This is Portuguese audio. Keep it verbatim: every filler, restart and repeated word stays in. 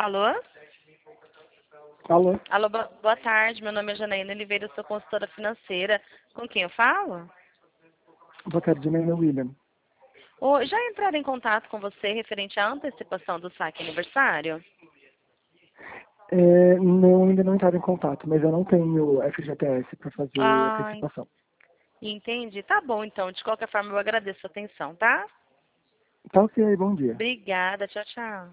Alô? Alô? Alô, bo- boa tarde. Meu nome é Janaína Oliveira, eu sou consultora financeira. Com quem eu falo? Boa tarde, Janaína William. Ô, já entraram em contato com você referente à antecipação do saque aniversário? É, não, ainda não entraram em contato, mas eu não tenho F G T S para fazer Ah, antecipação. entendi. Tá bom, então. De qualquer forma, eu agradeço a atenção, tá? Tá ok, bom dia. Obrigada. Tchau, tchau.